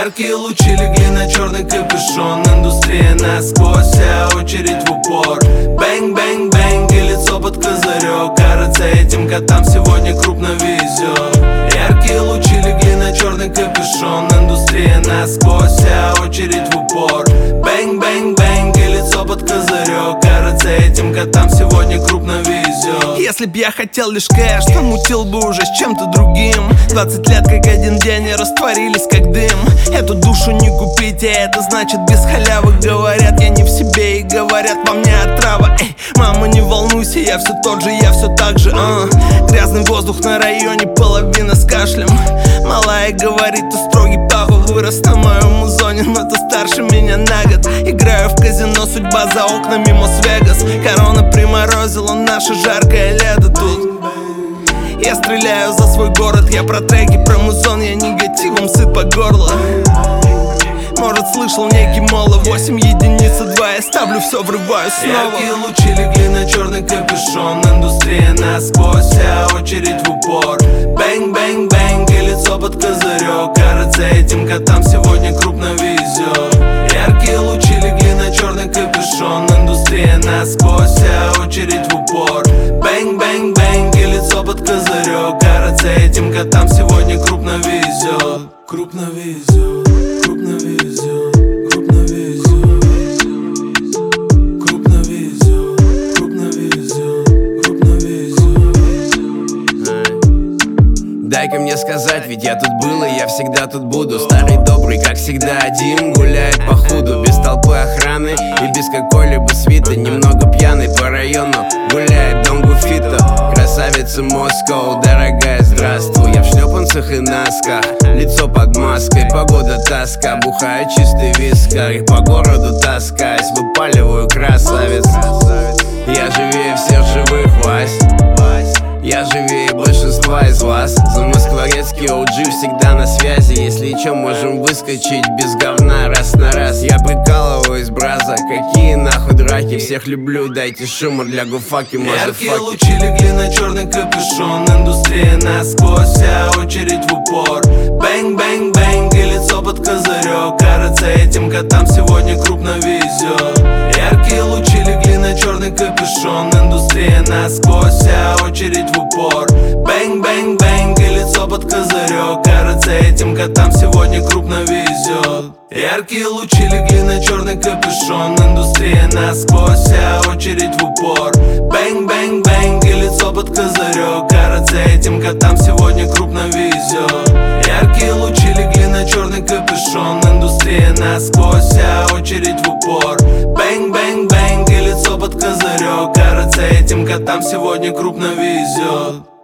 Яркие лучи легли на черный капюшон. Индустрия насквозь, вся очередь в упор. Бэнг, бэнг, бэнг, и лицо под козырек. Кажется, этим котам сегодня крупно везет. Яркие лучи легли на черный капюшон. Индустрия насквозь, вся очередь в упор. Бэнг, бэнг, бэнг, и лицо под козырек. Кажется, этим котам сегодня крупно везет. Если б я хотел лишь кэш, то мутил бы уже с чем-то другим. 20 лет как один день и растворились как дым. Эту душу не купить, а это значит без халявы. Говорят, я не в себе и говорят, во мне отрава. Эй, мама, не волнуйся, я все тот же, я все так же. Грязный воздух на районе, половина с кашлем. Малая говорит, ты строгий папа, вырос на моем зоне, но ты старше меня на год. Играю в казино, судьба за окнами Мос-Вегас. Корона приморозила наше жаркое лето тут. Я стреляю за свой город, я про треки, про музон, я негативом сыт по горло. Может, слышал некий моло, 8 единиц и 2, я ставлю все, врываю снова. Яркие лучи легли на черный капюшон. Индустрия насквозь, вся очередь в упор. Бэнг, бэнг, бэнг, и лицо под козырек. Кажется, этим котам сегодня крупно везет. Яркие лучи легли на черный капюшон. Индустрия насквозь, вся очередь в упор. Бэнг, бэнг, бэнг, и лицо под козырек. Кажется, этим котам сегодня крупно везет. Крупно везет, крупно везет, крупно везет, крупно везет, крупно везет, крупно везет. Дай-ка мне сказать, ведь я тут был и я всегда тут буду. Старый добрый, как всегда, один гуляет по худу. Без толпы охраны и без какой-либо свиты. Немного пьяный по району гуляет Дон Гуфито. Красавица Москва, дорогая, здравствуй. Я в шлепанцах и носках, лицо под маской. Погода тоска, бухаю чистый вискарь. По городу таскаюсь, выпаливаю красавец. Я живее всех живых, Вась. Я живее большинства из вас. За москворецкий OG всегда на связи. Если чё, можем выскочить без говна раз на раз. Я прикалываюсь, браза, какие нахуй драки. Всех люблю, дайте шума для гуфаки, мазафаки. Яркие лучи легли на черный капюшон. Индустрия насквозь, вся очередь в упор. Бэнг, бэнг, бэнг, и лицо под козырек. Кажется, этим котам сегодня крупно везет. Яркие лучи легли на черный капюшон. Индустрия насквозь, вся очередь в упор. Бэнг, бэнг, бэнг, и лицо под козырек. Кажется, этим котам сегодня крупно везет. Яркие лучи легли на черный капюшон. Индустрия насквозь, вся очередь в упор. Бэнг, бэнг, бэнг, и лицо под козырек. Кажется, этим котам сегодня крупно везет. Яркие лучи легли на черный капюшон. Индустрия насквозь, вся очередь в упор. Бэнг, бэнг, бэнг, и лицо под козырек. Кажется, этим котам сегодня крупно везет.